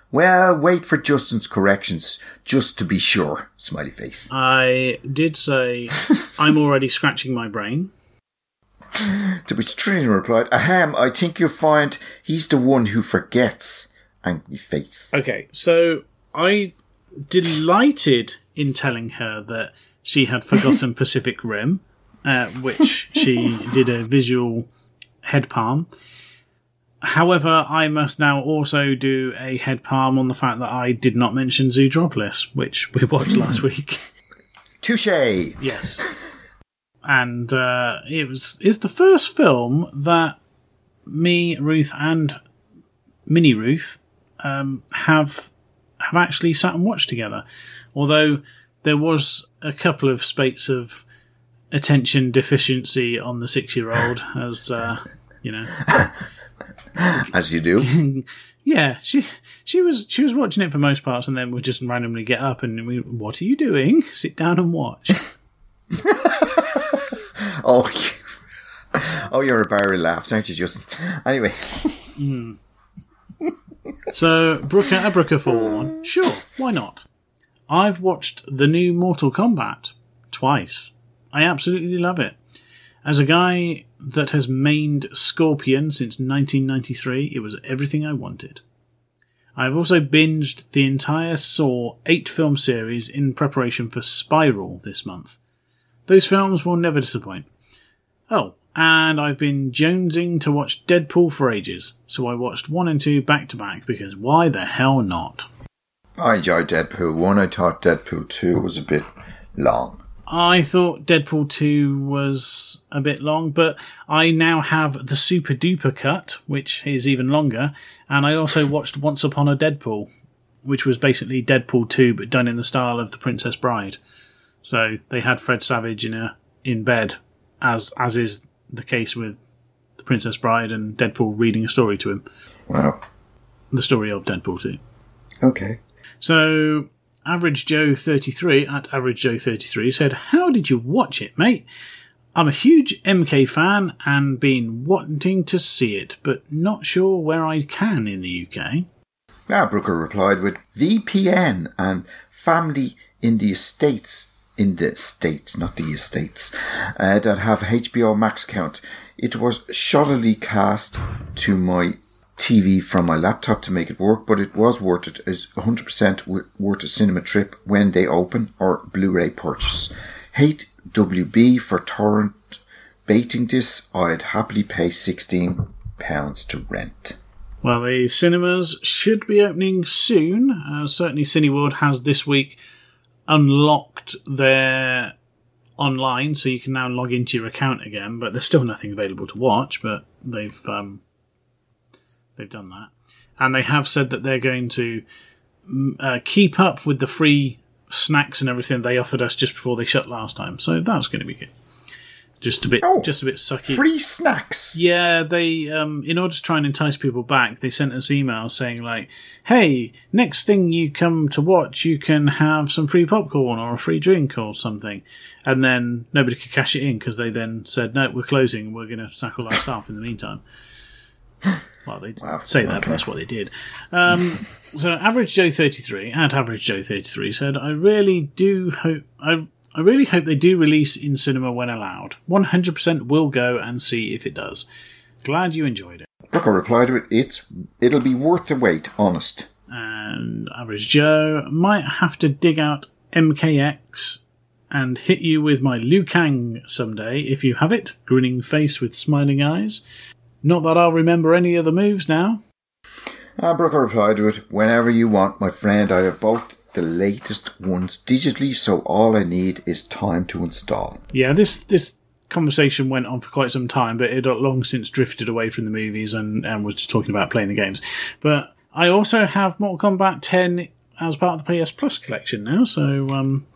Well, wait for Justin's corrections, just to be sure. Smiley face. I did say I'm already scratching my brain. To which Trina replied, Ahem, I think you'll find he's the one who forgets. Angry face. Okay, so I delighted in telling her that she had forgotten Pacific Rim, which she did a visual head palm. However, I must now also do a head palm on the fact that I did not mention Zoodropolis, which we watched last week. Touché! Yes. And it's the first film that me, Ruth, and Mini Ruth have actually sat and watched together. Although there was a couple of spates of attention deficiency on the 6-year-old, as you know. As you do. Yeah, she was watching it for most parts, and then would just randomly get up and what are you doing? Sit down and watch. Oh, you're a Barry laughs, aren't you, Justin? Anyway. So, Brooker a Brooker for one. Sure, why not? I've watched the new Mortal Kombat twice. I absolutely love it. As a guy that has mained Scorpion since 1993, it was everything I wanted. I've also binged the entire Saw 8-film series in preparation for Spiral this month. Those films will never disappoint. Oh, and I've been jonesing to watch Deadpool for ages, so I watched 1 and 2 back to back because why the hell not? I enjoyed Deadpool 1. I thought Deadpool 2 was a bit long. I thought Deadpool 2 was a bit long, but I now have the super duper cut, which is even longer, and I also watched Once Upon a Deadpool, which was basically Deadpool 2 but done in the style of The Princess Bride. So they had Fred Savage in bed, as is the case with The Princess Bride, and Deadpool reading a story to him. Wow. The story of Deadpool 2. Okay. So Average Joe 33 at Average Joe 33 said, "How did you watch it, mate? I'm a huge MK fan and been wanting to see it, but not sure where I can in the UK." Brooker replied with VPN and family in the States, not the Estates, that have HBO Max account. It was shoddily cast to my TV from my laptop to make it work, but it was worth it. It's 100% worth a cinema trip when they open or Blu-ray purchase. Hate WB for torrent baiting this. I'd happily pay £16 to rent. Well, the cinemas should be opening soon. Certainly Cineworld has this week unlocked their online, so you can now log into your account again, but there's still nothing available to watch, but they've done that. And they have said that they're going to keep up with the free snacks and everything they offered us just before they shut last time. So that's going to be good. Just a bit sucky. Free snacks. Yeah, they in order to try and entice people back, they sent us emails saying like, "Hey, next thing you come to watch, you can have some free popcorn or a free drink or something." And then nobody could cash it in because they then said, "No, we're closing. We're going to sack all our staff in the meantime." Well, they say that, but that's what they did. So Average Joe 33 at Average Joe 33 said, I really hope they do release in cinema when allowed. 100% will go and see if it does. Glad you enjoyed it. Brooker replied to it, it'll be worth the wait, honest. And Average Joe might have to dig out MKX and hit you with my Liu Kang someday if you have it. Grinning face with smiling eyes. Not that I'll remember any of the moves now. Brooker replied to it, whenever you want, my friend. I have both the latest ones digitally, so all I need is time to install. Yeah, this conversation went on for quite some time, but it had long since drifted away from the movies and was just talking about playing the games. But I also have Mortal Kombat 10 as part of the PS Plus collection now, so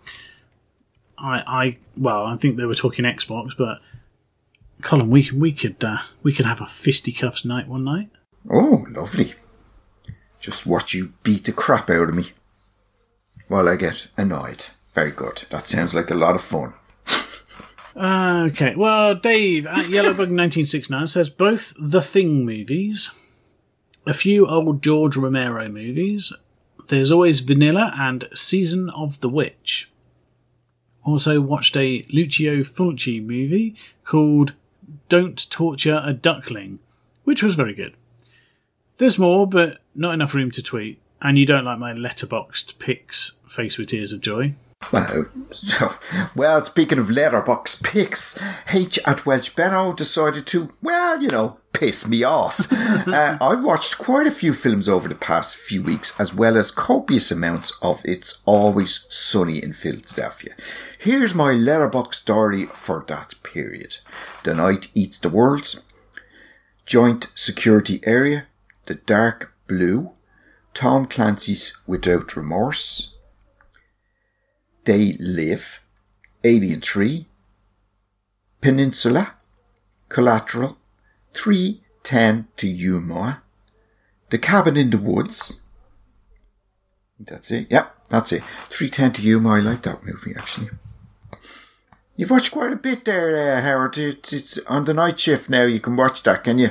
I think they were talking Xbox, but Colin, we could have a fisticuffs night one night. Oh, lovely. Just watch you beat the crap out of me while I get annoyed. Very good. That sounds like a lot of fun. Okay, well, Dave at Yellowbug1969 says both The Thing movies a few old George Romero movies. There's always Vanilla and Season of the Witch. Also watched a Lucio Fulci movie called Don't Torture a Duckling, which was very good. There's more, but not enough room to tweet. And you don't like my letterboxed pics, Face with Tears of Joy. Well, speaking of letterbox picks, H at Welsh Benno decided to, piss me off. I've watched quite a few films over the past few weeks, as well as copious amounts of It's Always Sunny in Philadelphia. Here's my letterbox story for that period. The Night Eats the World, Joint Security Area, The Dark Blue, Tom Clancy's Without Remorse, They Live, Alien 3, Peninsula, Collateral, 3:10 to Yuma, The Cabin in the Woods. That's it. Yeah, that's it. 3:10 to Yuma. I like that movie, actually. You've watched quite a bit there, Howard. It's on the night shift now. You can watch that, can you?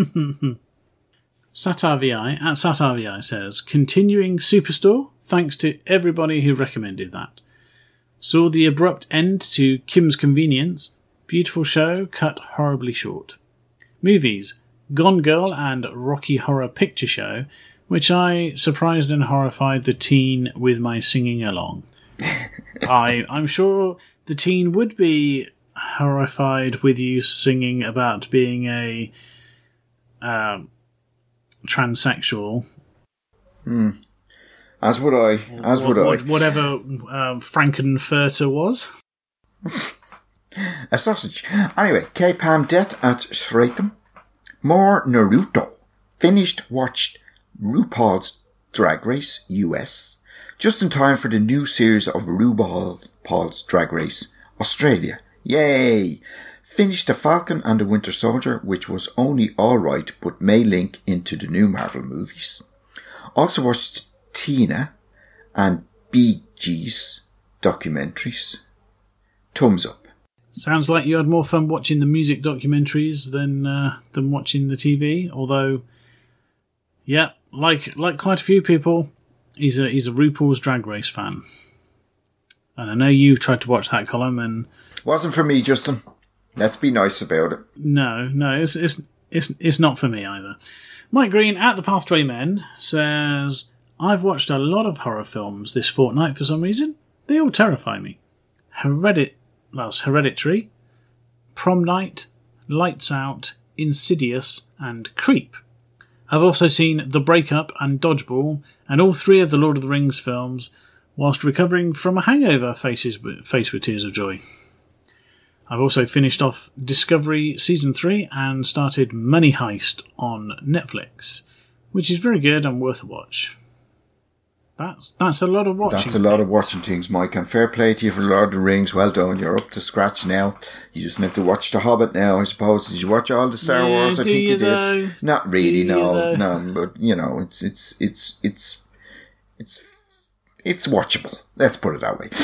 SatarVI at SatarVI says, continuing Superstore, thanks to everybody who recommended that. Saw the abrupt end to Kim's Convenience. Beautiful show, cut horribly short. Movies, Gone Girl and Rocky Horror Picture Show, which I surprised and horrified the teen with my singing along. I'm sure the teen would be horrified with you singing about being a transsexual. As would I. Whatever Frankenfurter was. A sausage. Anyway, K-Pam Det at Stratham. More Naruto. Watched RuPaul's Drag Race US. Just in time for the new series of RuPaul's Drag Race Australia. Yay! Finished The Falcon and the Winter Soldier, which was only alright but may link into the new Marvel movies. Also watched Tina and Bee Gees documentaries. Thumbs up. Sounds like you had more fun watching the music documentaries than watching the TV. Although, yeah, like quite a few people, he's a RuPaul's Drag Race fan. And I know you tried to watch that, Colin, and wasn't for me, Justin. Let's be nice about it. No, it's not for me either. Mike Green at the Pathway Men says, I've watched a lot of horror films this fortnight for some reason. They all terrify me. Hereditary, Prom Night, Lights Out, Insidious, and Creep. I've also seen The Breakup and Dodgeball, and all three of the Lord of the Rings films, whilst recovering from a hangover, Face with Tears of Joy. I've also finished off Discovery Season 3 and started Money Heist on Netflix, which is very good and worth a watch. That's a lot of watching. That's a lot of watching things, Mike. And fair play to you for Lord of the Rings. Well done. You're up to scratch now. You just have to watch The Hobbit now, I suppose. Did you watch all the Star Wars? I think you did. Not really, no. But it's watchable. Let's put it that way.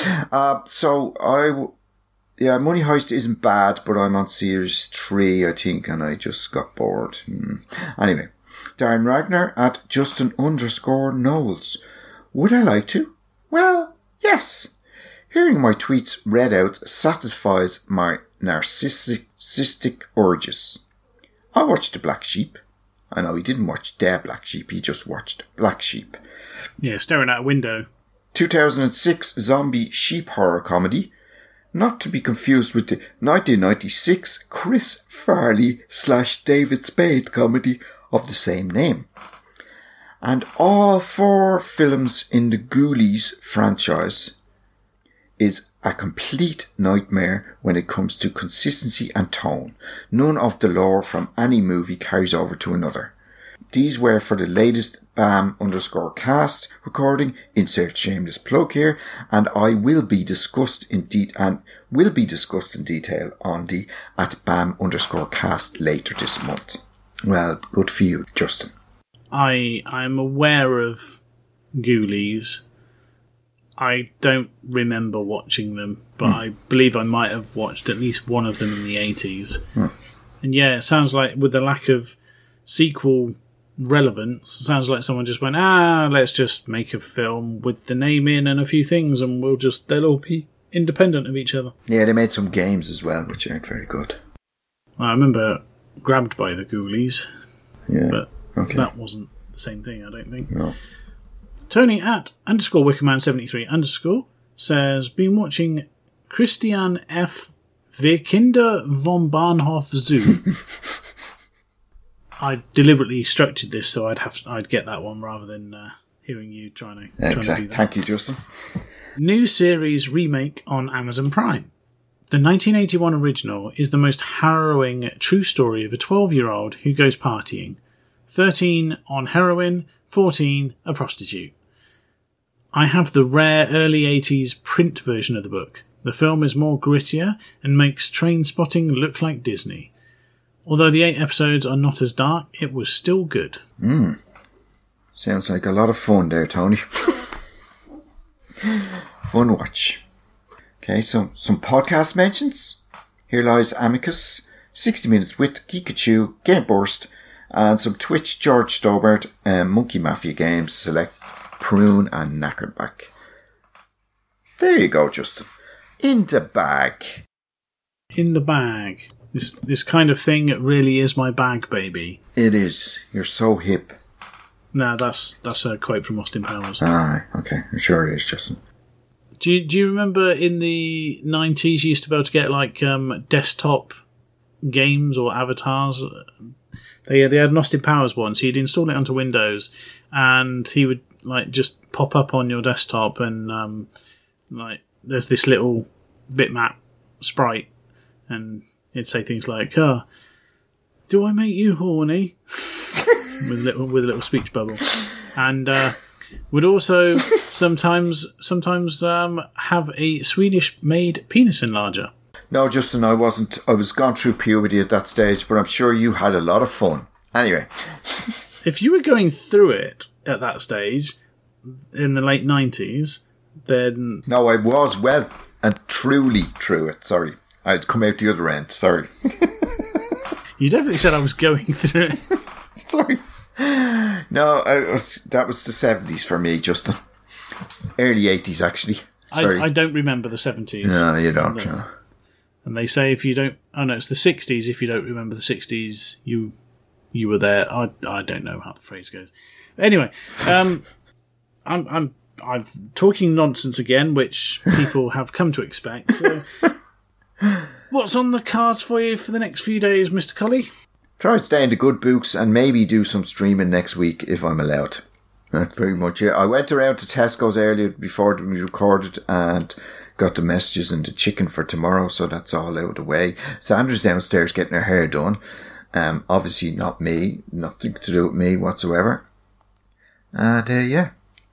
Money Heist isn't bad, but I'm on series 3, I think, and I just got bored. Anyway, Darren Ragnar at Justin_Knowles. Would I like to? Well, yes. Hearing my tweets read out satisfies my narcissistic urges. I watched The Black Sheep. I know he didn't watch The Black Sheep, he just watched Black Sheep. Yeah, staring out a window. 2006 zombie sheep horror comedy. Not to be confused with the 1996 Chris Farley / David Spade comedy of the same name. And all 4 films in the Ghoulies franchise is a complete nightmare when it comes to consistency and tone. None of the lore from any movie carries over to another. These were for the latest BAM_cast recording, insert shameless plug here, and will be discussed in detail on the at BAM_cast later this month. Well, good for you, Justin. I'm aware of Ghoulies. I don't remember watching them, but I believe I might have watched at least one of them in the 80s. And yeah, it sounds like with the lack of sequel relevance. Sounds like someone just went, let's just make a film with the name in and a few things, and they'll all be independent of each other. Yeah, they made some games as well, which aren't very good. I remember Grabbed by the Ghoulies, Yeah, but okay. that wasn't the same thing, I don't think. No. Tony at _Wickerman73_ says, been watching Christian F. Wir Kinder vom Bahnhof Zoo. I deliberately structured this so I'd get that one rather than hearing you trying to do that. Thank you, Justin. New series remake on Amazon Prime. The 1981 original is the most harrowing true story of a 12-year-old who goes partying. 13 on heroin, 14 a prostitute. I have the rare early 80s print version of the book. The film is more grittier and makes train spotting look like Disney. Although the 8 episodes are not as dark, it was still good. Sounds like a lot of fun there, Tony. Fun watch. Okay, so some podcast mentions. Here lies Amicus, 60 Minutes with Geekachu, Game Burst, and some Twitch George Stobart and Monkey Mafia games, Select, Prune, and Knackered-Back. There you go, Justin. In the bag. In the bag. This kind of thing really is my bag, baby. It is. You're so hip. No, that's a quote from Austin Powers. Ah, okay. I'm sure it is, Justin. Do you remember in the 90s you used to be able to get like desktop games or avatars? They had an Austin Powers one, so you'd install it onto Windows and he would like just pop up on your desktop and like there's this little bitmap sprite and it'd say things like, do I make you horny? with a little speech bubble. And would also sometimes have a Swedish-made penis enlarger. No, Justin, I wasn't. I was gone through puberty at that stage, but I'm sure you had a lot of fun. Anyway. If you were going through it at that stage, in the late 90s, then... No, I was well and truly through it. Sorry. I'd come out the other end. Sorry. You definitely said I was going through it. Sorry. No, that was the 70s for me, Justin. Early 80s, actually. Sorry. I don't remember the 70s. No, you don't. No. And they say if you don't... Oh, no, it's the 60s. If you don't remember the 60s, you were there. I don't know how the phrase goes. Anyway, I'm talking nonsense again, which people have come to expect. So, what's on the cards for you for the next few days, Mr. Colley? Try to stay in the good books and maybe do some streaming next week if I'm allowed. That's pretty much it. I went around to Tesco's earlier before we recorded and got the messages and the chicken for tomorrow, so that's all out of the way. Sandra's downstairs getting her hair done. Obviously not me, nothing to do with me whatsoever. And yeah.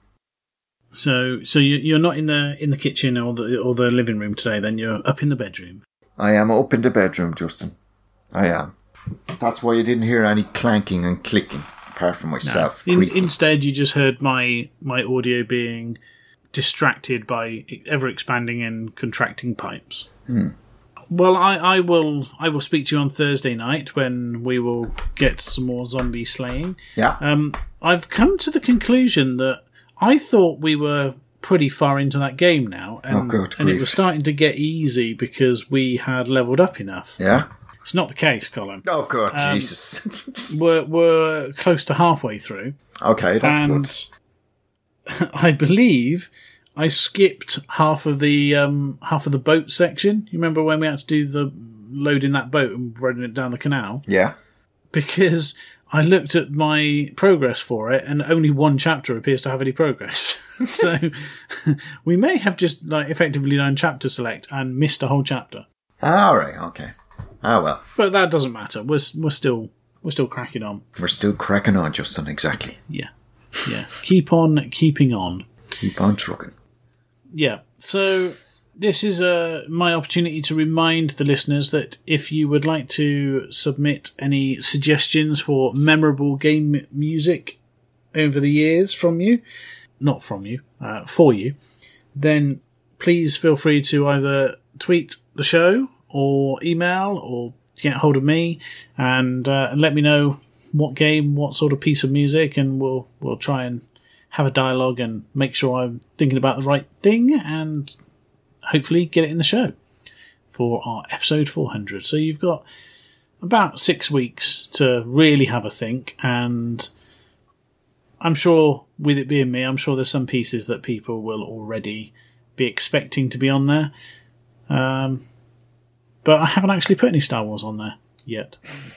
So you're not in the kitchen or the living room today. Then you're up in the bedroom. I am up in the bedroom, Justin. I am. That's why you didn't hear any clanking and clicking, apart from myself. No. Instead, you just heard my audio being distracted by ever expanding and contracting pipes. Well, I will speak to you on Thursday night when we will get some more zombie slaying. Yeah. I've come to the conclusion that I thought we were pretty far into that game now, and it was starting to get easy because we had leveled up enough. Yeah. It's not the case, Colin. Oh God, Jesus. We're close to halfway through. Okay, that's good. I believe I skipped half of the boat section. You remember when we had to do the loading that boat and running it down the canal? Yeah. Because I looked at my progress for it, and only one chapter appears to have any progress. So we may have just effectively done chapter select and missed a whole chapter. All right. Okay. Ah well. But that doesn't matter. We're still cracking on. We're still cracking on, Justin. Exactly. Yeah. Keep on keeping on. Keep on trucking. Yeah. So this is my opportunity to remind the listeners that if you would like to submit any suggestions for memorable game music over the years for you, then please feel free to either tweet the show or email or get hold of me and let me know what game, what sort of piece of music, and we'll try and have a dialogue and make sure I'm thinking about the right thing, and hopefully get it in the show for our episode 400. So you've got about 6 weeks to really have a think, and I'm sure with it being me, I'm sure there's some pieces that people will already be expecting to be on there. But I haven't actually put any Star Wars on there yet.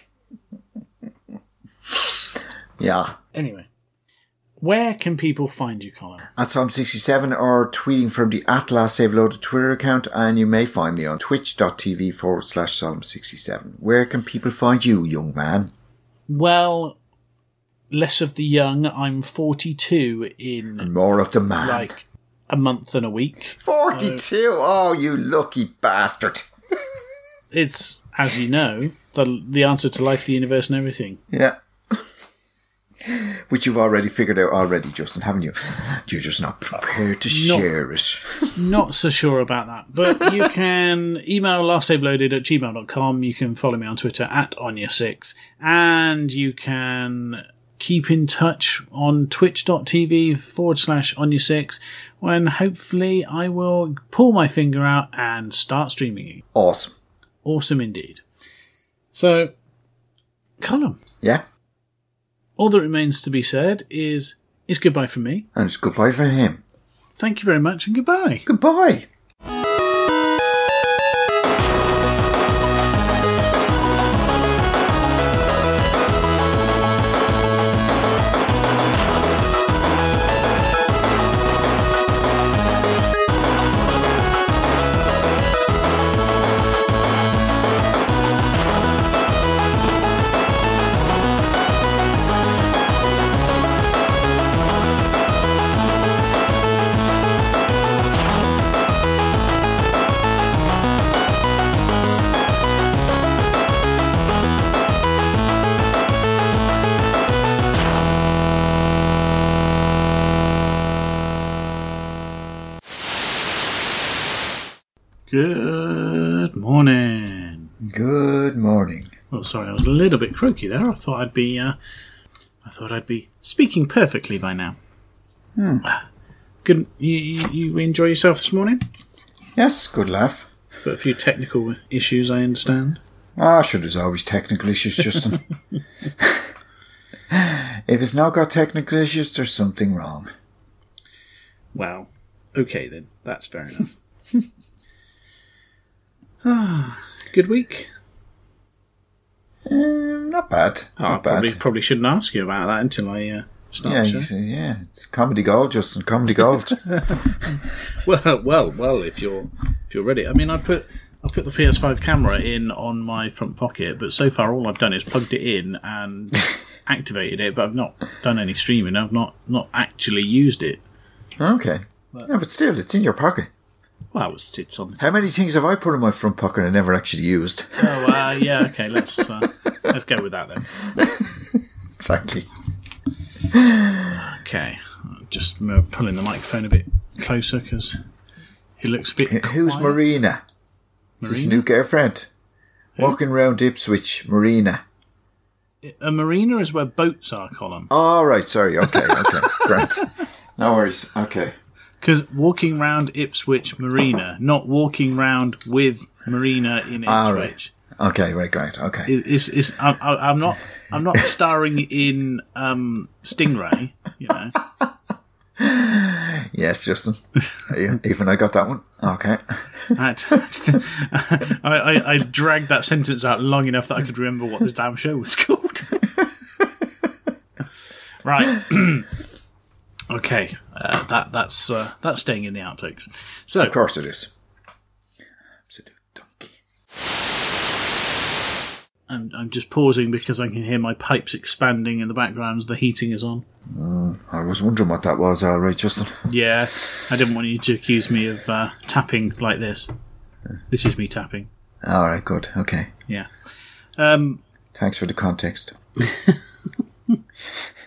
Yeah. Anyway, where can people find you, Colin? At Psalm67 or tweeting from the @LastSaveLoaded Twitter account, and you may find me on twitch.tv/Psalm67. Where can people find you, young man? Well, less of the young. I'm 42 in And more of the man. like a month and a week. 42? Oh, you lucky bastard. It's, as you know, the answer to life, the universe, and everything. Yeah. Which you've already figured out already, Justin, haven't you? You're just not prepared to share it. Not so sure about that. But you can email lastsaveloaded@gmail.com. You can follow me on Twitter @Onya6. And you can keep in touch on twitch.tv/Onya6, when hopefully I will pull my finger out and start streaming. Awesome. Awesome indeed. So, Colin. Yeah? All that remains to be said is goodbye from me. And it's goodbye for him. Thank you very much and goodbye. Goodbye. Good morning. Good morning. Oh, sorry, I was a little bit croaky there. I thought I'd be speaking perfectly by now. Good. You enjoy yourself this morning? Yes, good laugh. Got a few technical issues, I understand. Ah, sure, there's always technical issues, Justin. If it's not got technical issues, there's something wrong. Well, okay then. That's fair enough. Good week. Not bad. Not bad. Probably shouldn't ask you about that until I start the show. Yeah, it's comedy gold, Justin. Comedy gold. Well. If you're ready, I mean, I put the PS5 camera in on my front pocket, but so far all I've done is plugged it in and activated it, but I've not done any streaming. I've not actually used it. Okay. Yeah, but still, it's in your pocket. Well, it's on the How many things have I put in my front pocket and never actually used? Oh, yeah, okay, let's go with that then. Exactly. Okay, just pulling the microphone a bit closer because it looks a bit Who's quiet. Marina? Is this new girlfriend? Walking around Ipswich, Marina. A marina is where boats are, Colin. Oh, right, sorry. Okay, great. No worries, okay. Because walking round Ipswich Marina, not walking round with Marina in Ipswich. Right. Okay, right, great, okay. I'm not starring in Stingray, you know. Yes, Justin. Even I got that one. Okay. I dragged that sentence out long enough that I could remember what the damn show was called. Right. Okay. That's staying in the outtakes. So, Of course it is. Absolute donkey. I'm just pausing because I can hear my pipes expanding in the background as the heating is on. I was wondering what that was, all right, Justin. Yeah, I didn't want you to accuse me of tapping like this. This is me tapping. All right, good, okay. Yeah. Thanks for the context.